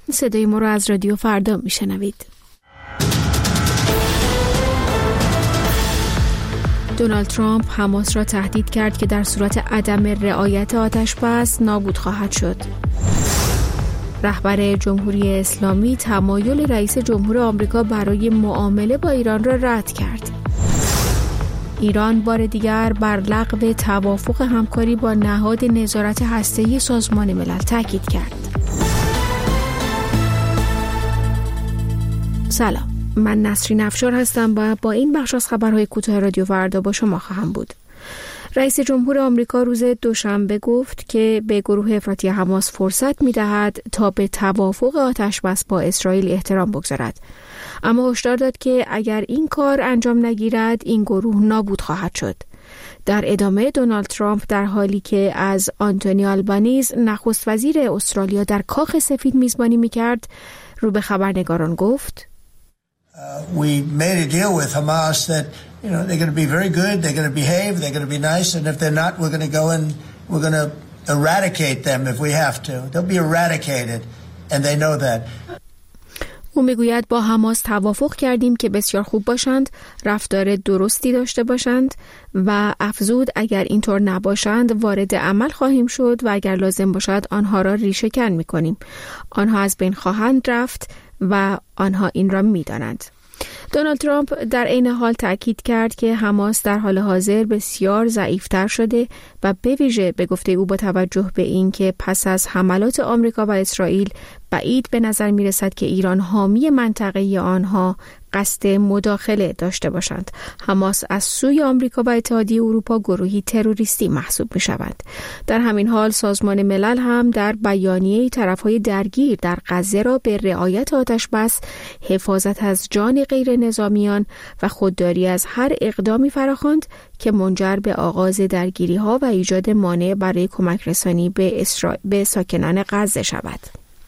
صدای ما رو از رادیو فردا میشنوید. دونالد ترامپ حماس را تهدید کرد که در صورت عدم رعایت آتش‌بس نابود خواهد شد. رهبر جمهوری اسلامی تمایل رئیس جمهور آمریکا برای معامله با ایران را رد کرد. ایران بار دیگر بر لغو توافق همکاری با نهاد نظارت هسته‌ای سازمان ملل تاکید کرد. سلام، من نسرین افشار هستم و با این بخش از خبرهای کوتاه رادیو فردا با شما خواهم بود. رئیس جمهور آمریکا روز دوشنبه گفت که به گروه افراطی حماس فرصت می‌دهد تا به توافق آتش‌بس با اسرائیل احترام بگذارد، اما هشدار داد که اگر این کار انجام نگیرد این گروه نابود خواهد شد. در ادامه دونالد ترامپ در حالی که از آنتونی آلبانیز نخست وزیر استرالیا در کاخ سفید میزبانی می‌کرد رو به خبرنگاران گفت We made a deal with Hamas that, they're going to be very good, they're going to behave, they're going to be nice, and if they're not, we're going to go and we're going to eradicate them if we have to. They'll be eradicated, and they know that. او میگوید با حماس توافق کردیم که بسیار خوب باشند، رفتار درستی داشته باشند و افزود اگر اینطور نباشند وارد عمل خواهیم شد و اگر لازم باشد آنها را ریشه‌کن می‌کنیم. آنها از بین خواهند رفت و آنها این را می‌دانند. دونالد ترامپ در عین حال تأکید کرد که حماس در حال حاضر بسیار ضعیف‌تر شده و به ویژه به گفته او با توجه به این که پس از حملات آمریکا و اسرائیل بعید به نظر می‌رسد که ایران حامی منطقه‌ای آنها قصد مداخله داشته باشند. حماس از سوی آمریکا و اتحادیه اروپا گروهی تروریستی محسوب می‌شوند. در همین حال سازمان ملل هم در بیانیه طرف‌های درگیر در غزه را به رعایت آتش‌بس، حفاظت از جان غیر نظامیان و خودداری از هر اقدامی فراخواند که منجر به آغاز درگیری‌ها و ایجاد مانع برای کمک رسانی به ساکنان غزه شود.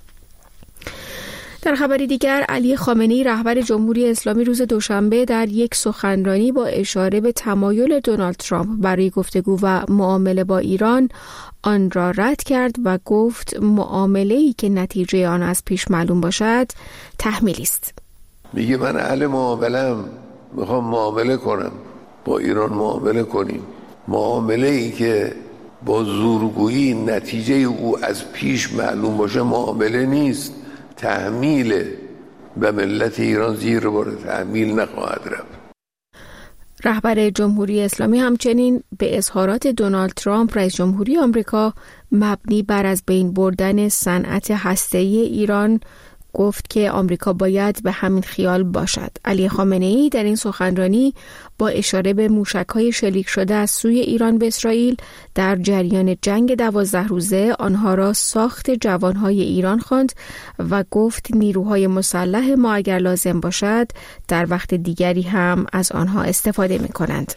در خبری دیگر، علی خامنه‌ای رهبر جمهوری اسلامی روز دوشنبه در یک سخنرانی با اشاره به تمایل دونالد ترامپ برای گفتگو و معامله با ایران آن را رد کرد و گفت معامله‌ای که نتیجه آن از پیش معلوم باشد تحمیلی است. میگه من اهل معامله‌ام، میخوام معامله کنم، با ایران معامله کنیم. معامله‌ای که با زورگویی نتیجه او از پیش معلوم باشه معامله نیست، تحمیل به ملت ایران زیر بار تحمیل نخواهد رفت. رهبر جمهوری اسلامی همچنین به اظهارات دونالد ترامپ رئیس جمهوری آمریکا مبنی بر از بین بردن صنعت هسته‌ای ایران گفت که آمریکا باید به همین خیال باشد. علی خامنه‌ای در این سخنرانی با اشاره به موشک‌های شلیک شده از سوی ایران به اسرائیل در جریان جنگ 12 روزه آنها را ساخت جوانهای ایران خواند و گفت نیروهای مسلح ما اگر لازم باشد در وقت دیگری هم از آنها استفاده می‌کنند.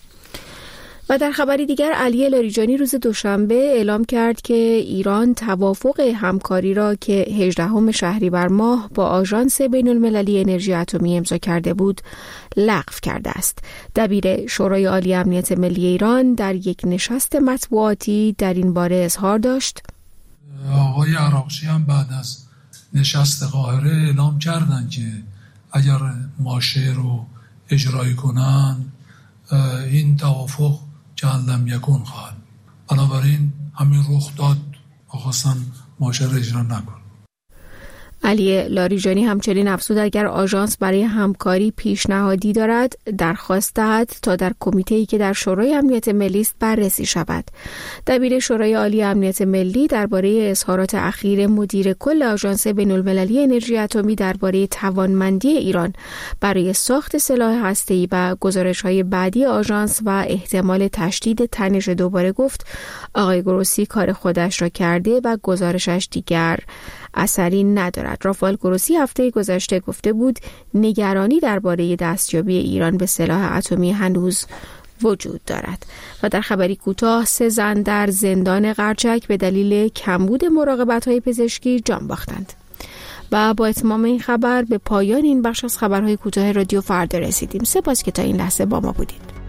و در خبری دیگر، علی لاریجانی روز دوشنبه اعلام کرد که ایران توافق همکاری را که 18 شهریور ماه با آژانس بین‌المللی انرژی اتمی امضا کرده بود لغو کرده است. دبیر شورای عالی امنیت ملی ایران در یک نشست مطبوعاتی در این باره اظهار داشت. آقای عراقچی هم بعد از نشست قاهره اعلام کردن که اگر ماشه رو اجرایی کنن این توافق جعل لم یکن خواهد. بنابراین همین رخ داد و خواستن ماشه را اجرا نکن. علی لاریجانی همچنین افزود اگر آژانس برای همکاری پیشنهادی دارد درخواست دهد تا در کمیته‌ای که در شورای امنیت ملی است بررسی شود. دبیر شورای عالی امنیت ملی درباره اظهارات اخیر مدیر کل آژانس بین‌المللی انرژی اتمی درباره توانمندی ایران برای ساخت سلاح هسته‌ای و گزارش‌های بعدی آژانس و احتمال تشدید تنش دوباره گفت آقای گروسی کار خودش را کرده و گزارشش دیگر اثری ندارد. رافائل گروسی هفته گذشته گفته بود نگرانی درباره دستیابی ایران به سلاح اتمی هنوز وجود دارد. و در خبری کوتاه 3 زن در زندان قرچک به دلیل کمبود مراقبت‌های پزشکی جان باختند. و با اتمام این خبر به پایان این بخش از خبرهای کوتاه رادیو فردا رسیدیم. سپاس که تا این لحظه با ما بودید.